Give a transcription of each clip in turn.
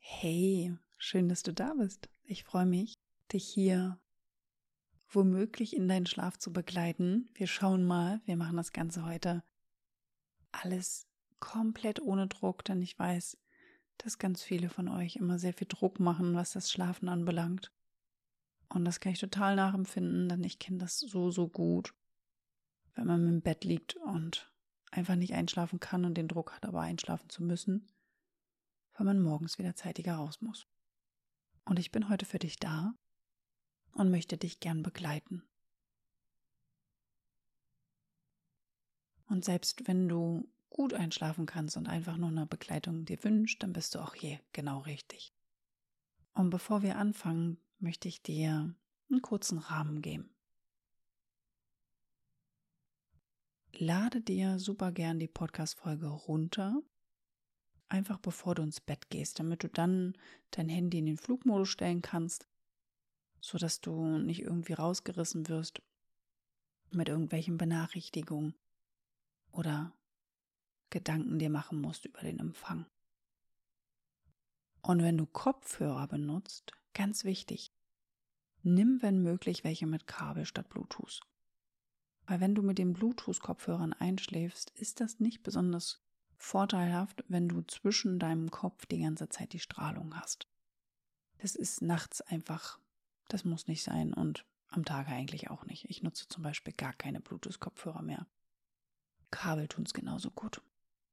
Hey, schön, dass du da bist. Ich freue mich, dich hier womöglich in deinen Schlaf zu begleiten. Wir schauen mal, wir machen das Ganze heute alles komplett ohne Druck, denn ich weiß, dass ganz viele von euch immer sehr viel Druck machen, was das Schlafen anbelangt. Und das kann ich total nachempfinden, denn ich kenne das so gut, wenn man im Bett liegt und einfach nicht einschlafen kann und den Druck hat, aber einschlafen zu müssen, weil man morgens wieder zeitiger raus muss. Und ich bin heute für dich da und möchte dich gern begleiten. Und selbst wenn du gut einschlafen kannst und einfach nur eine Begleitung dir wünschst, dann bist du auch hier genau richtig. Und bevor wir anfangen, möchte ich dir einen kurzen Rahmen geben. Lade dir super gern die Podcast-Folge runter, einfach bevor du ins Bett gehst, damit du dann dein Handy in den Flugmodus stellen kannst, sodass du nicht irgendwie rausgerissen wirst mit irgendwelchen Benachrichtigungen oder Gedanken dir machen musst über den Empfang. Und wenn du Kopfhörer benutzt, ganz wichtig, nimm wenn möglich welche mit Kabel statt Bluetooth. Weil wenn du mit den Bluetooth-Kopfhörern einschläfst, ist das nicht besonders vorteilhaft, wenn du zwischen deinem Kopf die ganze Zeit die Strahlung hast. Das ist nachts einfach, das muss nicht sein und am Tage eigentlich auch nicht. Ich nutze zum Beispiel gar keine Bluetooth-Kopfhörer mehr. Kabel tun es genauso gut.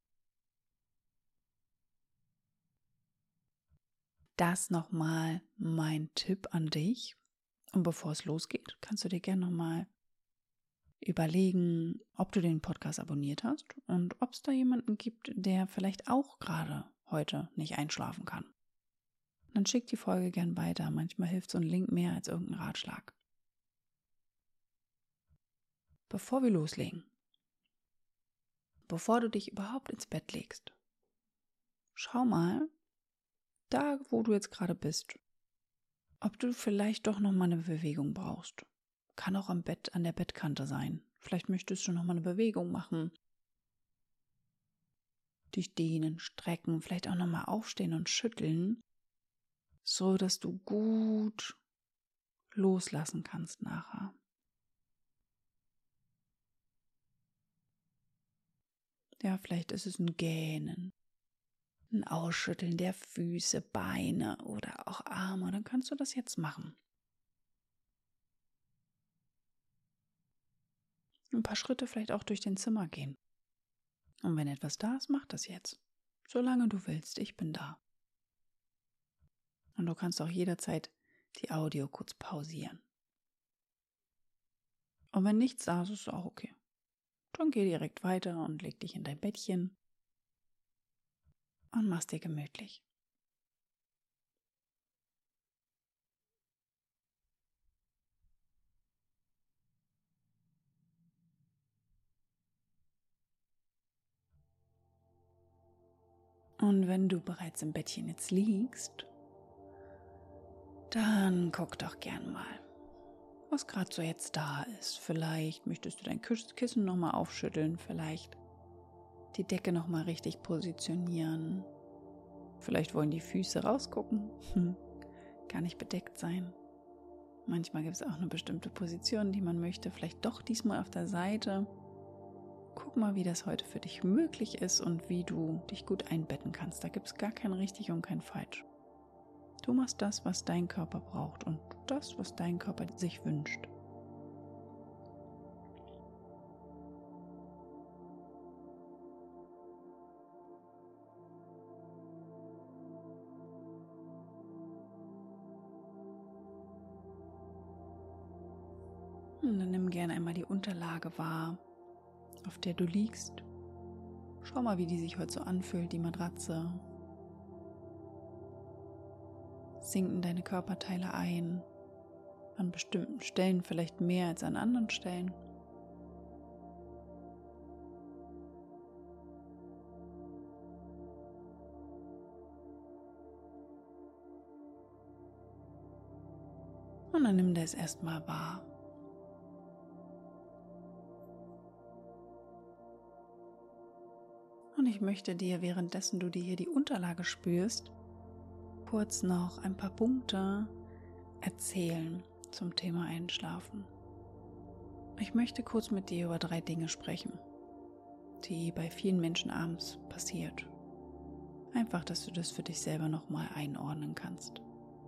Das nochmal mein Tipp an dich. Und bevor es losgeht, kannst du dir gerne nochmal überlegen, ob du den Podcast abonniert hast und ob es da jemanden gibt, der vielleicht auch gerade heute nicht einschlafen kann. Dann schick die Folge gern weiter. Manchmal hilft so ein Link mehr als irgendein Ratschlag. Bevor wir loslegen, bevor du dich überhaupt ins Bett legst, schau mal, da wo du jetzt gerade bist, ob du vielleicht doch nochmal eine Bewegung brauchst. Kann auch am Bett, an der Bettkante sein. Vielleicht möchtest du nochmal eine Bewegung machen. Dich dehnen, strecken, vielleicht auch nochmal aufstehen und schütteln, so dass du gut loslassen kannst nachher. Ja, vielleicht ist es ein Gähnen, ein Ausschütteln der Füße, Beine oder auch Arme. Dann kannst du das jetzt machen. Ein paar Schritte vielleicht auch durch den Zimmer gehen. Und wenn etwas da ist, mach das jetzt. Solange du willst, ich bin da. Und du kannst auch jederzeit die Audio kurz pausieren. Und wenn nichts da ist, ist es auch okay. Dann geh direkt weiter und leg dich in dein Bettchen und mach's dir gemütlich. Und wenn du bereits im Bettchen jetzt liegst, dann guck doch gern mal, was gerade so jetzt da ist. Vielleicht möchtest du dein Kissen nochmal aufschütteln, vielleicht die Decke nochmal richtig positionieren. Vielleicht wollen die Füße rausgucken, gar nicht bedeckt sein. Manchmal gibt es auch eine bestimmte Position, die man möchte, vielleicht doch diesmal auf der Seite. Guck mal, wie das heute für dich möglich ist und wie du dich gut einbetten kannst. Da gibt es gar kein richtig und kein falsch. Du machst das, was dein Körper braucht und das, was dein Körper sich wünscht. Und dann nimm gerne einmal die Unterlage wahr, auf der du liegst. Schau mal, wie die sich heute so anfühlt, die Matratze. Sinken deine Körperteile ein, an bestimmten Stellen vielleicht mehr als an anderen Stellen. Und dann nimm das erstmal wahr. Und ich möchte dir, währenddessen du dir hier die Unterlage spürst, kurz noch ein paar Punkte erzählen zum Thema Einschlafen. Ich möchte kurz mit dir über 3 Dinge sprechen, die bei vielen Menschen abends passiert. Einfach, dass du das für dich selber nochmal einordnen kannst.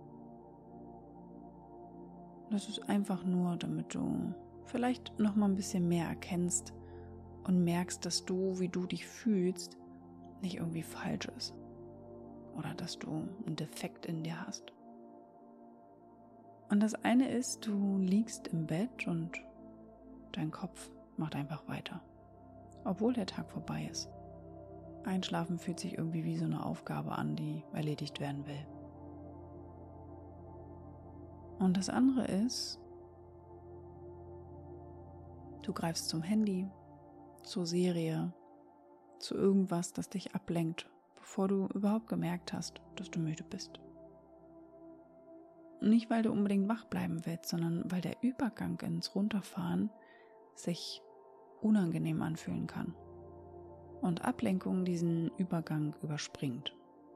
Das ist einfach nur, damit du vielleicht nochmal ein bisschen mehr erkennst und merkst, dass du, wie du dich fühlst, nicht irgendwie falsch ist. Oder dass du einen Defekt in dir hast. Und das eine ist, du liegst im Bett und dein Kopf macht einfach weiter, obwohl der Tag vorbei ist. Einschlafen fühlt sich irgendwie wie so eine Aufgabe an, die erledigt werden will. Und das andere ist, du greifst zum Handy, zur Serie, zu irgendwas, das dich ablenkt, bevor du überhaupt gemerkt hast, dass du müde bist. Nicht, weil du unbedingt wach bleiben willst, sondern weil der Übergang ins Runterfahren sich unangenehm anfühlen kann und Ablenkung diesen Übergang überspringt.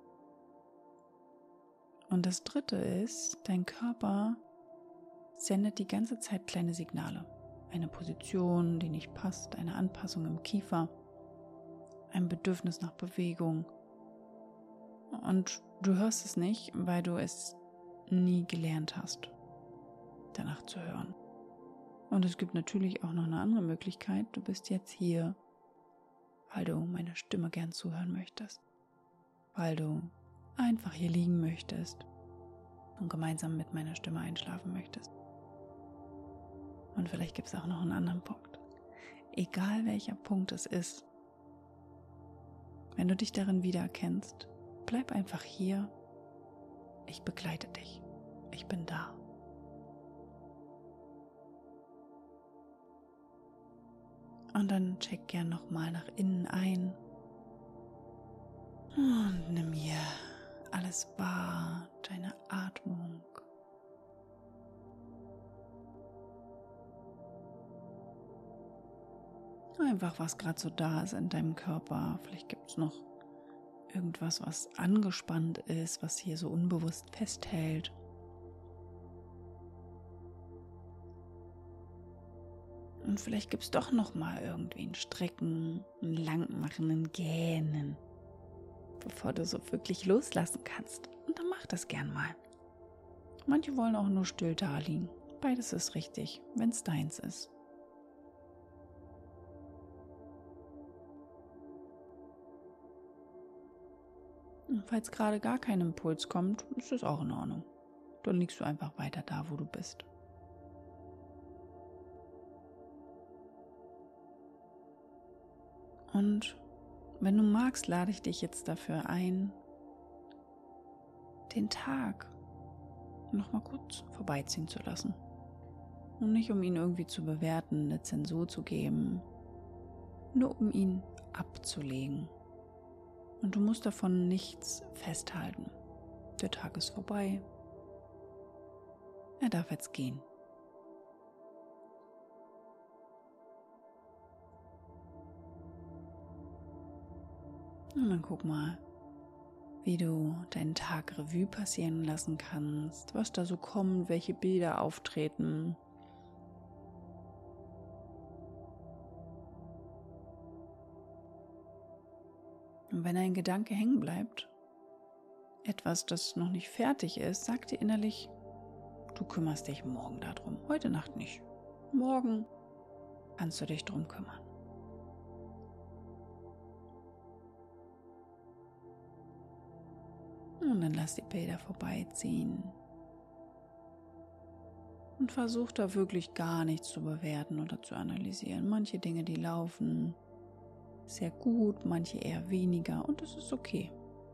Und das dritte ist, dein Körper sendet die ganze Zeit kleine Signale. Eine Position, die nicht passt, eine Anpassung im Kiefer, ein Bedürfnis nach Bewegung. Und du hörst es nicht, weil du es nie gelernt hast, danach zu hören. Und es gibt natürlich auch noch eine andere Möglichkeit. Du bist jetzt hier, weil du meiner Stimme gern zuhören möchtest. Weil du einfach hier liegen möchtest und gemeinsam mit meiner Stimme einschlafen möchtest. Und vielleicht gibt es auch noch einen anderen Punkt. Egal welcher Punkt es ist, wenn du dich darin wiedererkennst, bleib einfach hier. Ich begleite dich. Ich bin da. Und dann check gern nochmal nach innen ein. Und nimm hier alles wahr, deine Atmung. Einfach, was gerade so da ist in deinem Körper. Vielleicht gibt es noch irgendwas, was angespannt ist, was hier so unbewusst festhält. Und vielleicht gibt es doch noch mal irgendwie ein Strecken, ein Langmachen, ein Gähnen, bevor du so wirklich loslassen kannst. Und dann mach das gern mal. Manche wollen auch nur still da liegen. Beides ist richtig, wenn es deins ist. Und falls gerade gar kein Impuls kommt, ist das auch in Ordnung. Dann liegst du einfach weiter da, wo du bist. Und wenn du magst, lade ich dich jetzt dafür ein, den Tag noch mal kurz vorbeiziehen zu lassen. Und nicht, um ihn irgendwie zu bewerten, eine Zensur zu geben, nur um ihn abzulegen. Und du musst davon nichts festhalten. Der Tag ist vorbei. Er darf jetzt gehen. Und dann guck mal, wie du deinen Tag Revue passieren lassen kannst, was da so kommt, welche Bilder auftreten. Und wenn ein Gedanke hängen bleibt, etwas, das noch nicht fertig ist, sag dir innerlich, du kümmerst dich morgen darum, heute Nacht nicht. Morgen kannst du dich drum kümmern. Und dann lass die Bilder vorbeiziehen. Und versuch da wirklich gar nichts zu bewerten oder zu analysieren. Manche Dinge, die laufen sehr gut, manche eher weniger und das ist okay.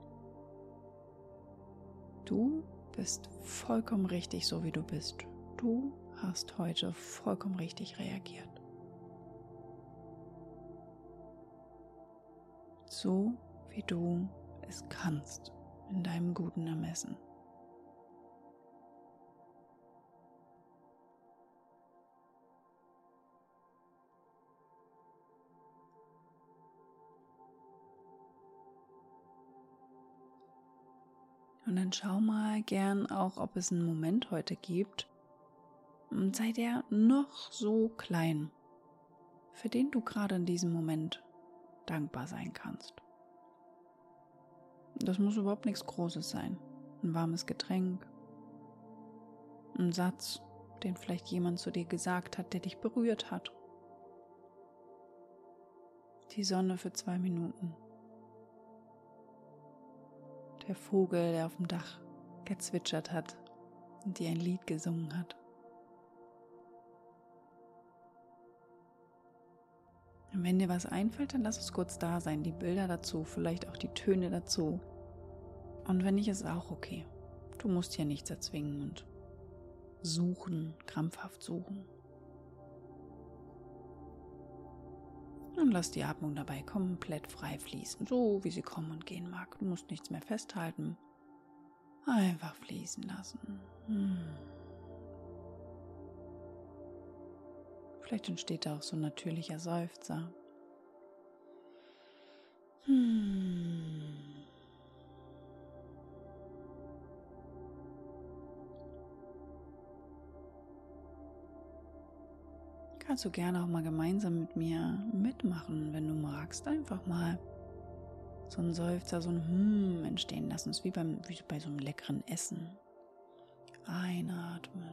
Du bist vollkommen richtig, so wie du bist. Du hast heute vollkommen richtig reagiert. So wie du es kannst, in deinem guten Ermessen. Und dann schau mal gern auch, ob es einen Moment heute gibt, und sei der noch so klein, für den du gerade in diesem Moment dankbar sein kannst. Das muss überhaupt nichts Großes sein. Ein warmes Getränk, ein Satz, den vielleicht jemand zu dir gesagt hat, der dich berührt hat. Die Sonne für 2 Minuten. Der Vogel, der auf dem Dach gezwitschert hat und dir ein Lied gesungen hat. Und wenn dir was einfällt, dann lass es kurz da sein. Die Bilder dazu, vielleicht auch die Töne dazu. Und wenn nicht, ist auch okay. Du musst hier nichts erzwingen und suchen, krampfhaft suchen. Und lass die Atmung dabei komplett frei fließen, so wie sie kommen und gehen mag. Du musst nichts mehr festhalten. Einfach fließen lassen. Vielleicht entsteht da auch so ein natürlicher Seufzer. Kannst du gerne auch mal gemeinsam mit mir mitmachen, wenn du magst. Einfach mal so ein Seufzer, so ein entstehen lassen. Es ist wie bei so einem leckeren Essen. Einatmen.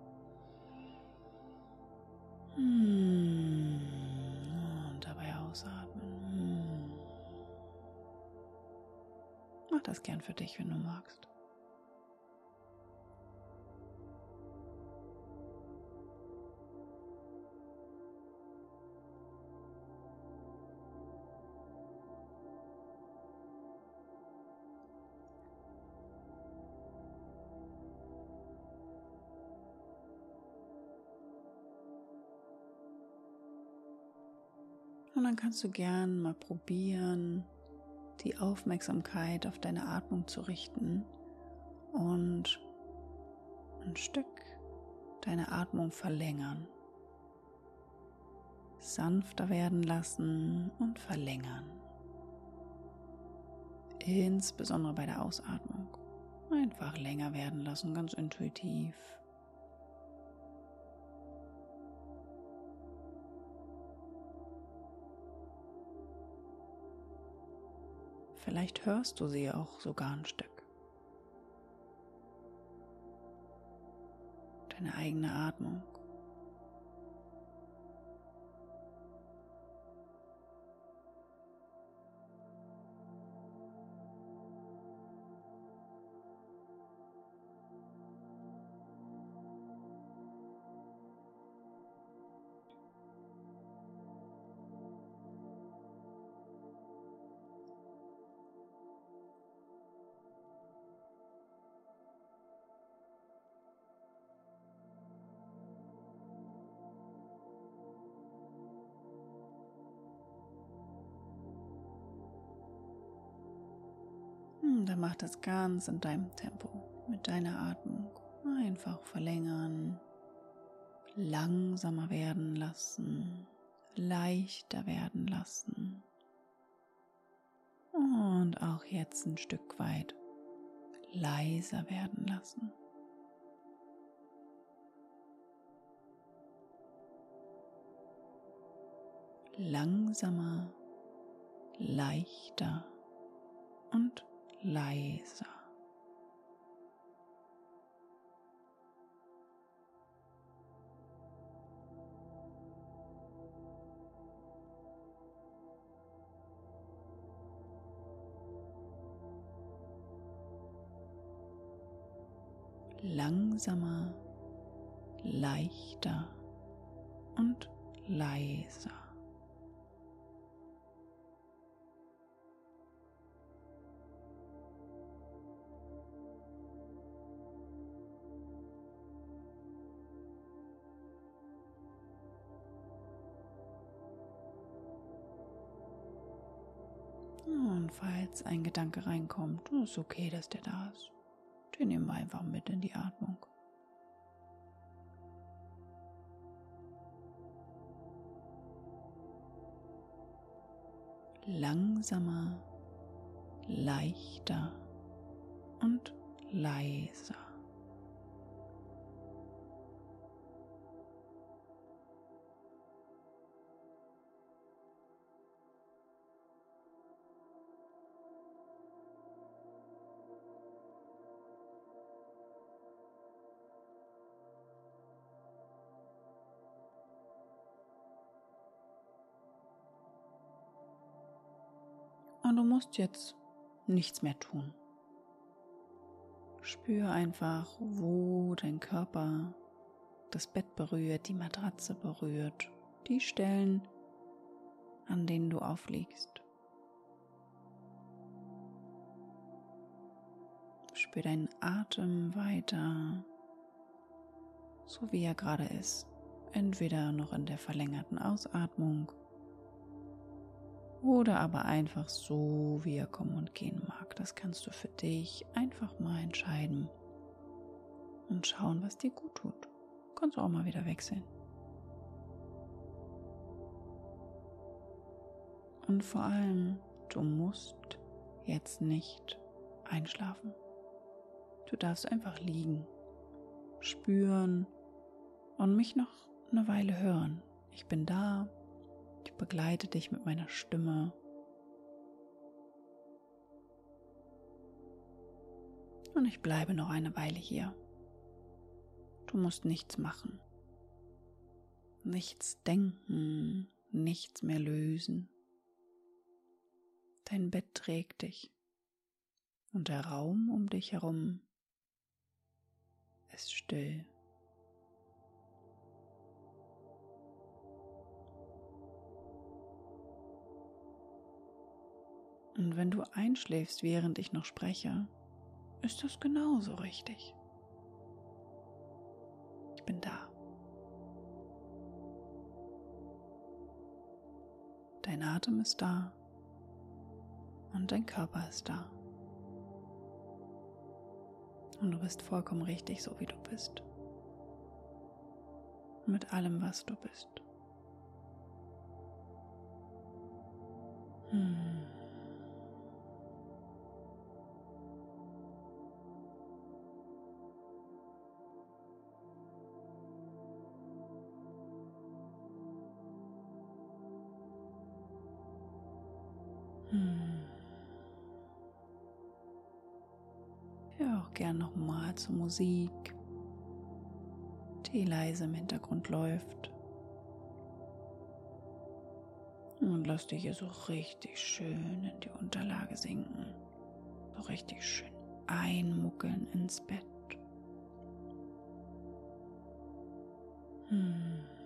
Und dabei ausatmen. Mach das gern für dich, wenn du magst. Und dann kannst du gern mal probieren, die Aufmerksamkeit auf deine Atmung zu richten und ein Stück deine Atmung verlängern. Sanfter werden lassen und verlängern. Insbesondere bei der Ausatmung. Einfach länger werden lassen, ganz intuitiv. Vielleicht hörst du sie auch sogar ein Stück. Deine eigene Atmung. Dann mach das ganz in deinem Tempo, mit deiner Atmung. Einfach verlängern, langsamer werden lassen, leichter werden lassen. Und auch jetzt ein Stück weit leiser werden lassen. Langsamer, leichter und leiser. Langsamer, leichter und leiser. Und falls ein Gedanke reinkommt, ist okay, dass der da ist. Den nehmen wir einfach mit in die Atmung. Langsamer, leichter und leiser. Und du musst jetzt nichts mehr tun. Spür einfach, wo dein Körper das Bett berührt, die Matratze berührt, die Stellen, an denen du aufliegst. Spür deinen Atem weiter, so wie er gerade ist. Entweder noch in der verlängerten Ausatmung oder aber einfach so, wie er kommen und gehen mag. Das kannst du für dich einfach mal entscheiden und schauen, was dir gut tut. Kannst du auch mal wieder wechseln. Und vor allem, du musst jetzt nicht einschlafen. Du darfst einfach liegen, spüren und mich noch eine Weile hören. Ich bin da. Ich begleite dich mit meiner Stimme. Und ich bleibe noch eine Weile hier. Du musst nichts machen. Nichts denken, nichts mehr lösen. Dein Bett trägt dich. Und der Raum um dich herum ist still. Und wenn du einschläfst, während ich noch spreche, ist das genauso richtig. Ich bin da. Dein Atem ist da und dein Körper ist da. Und du bist vollkommen richtig, so wie du bist. Mit allem, was du bist. Hör auch gern nochmal zur Musik, die leise im Hintergrund läuft. Und lass dich hier so richtig schön in die Unterlage sinken. So richtig schön einmuckeln ins Bett.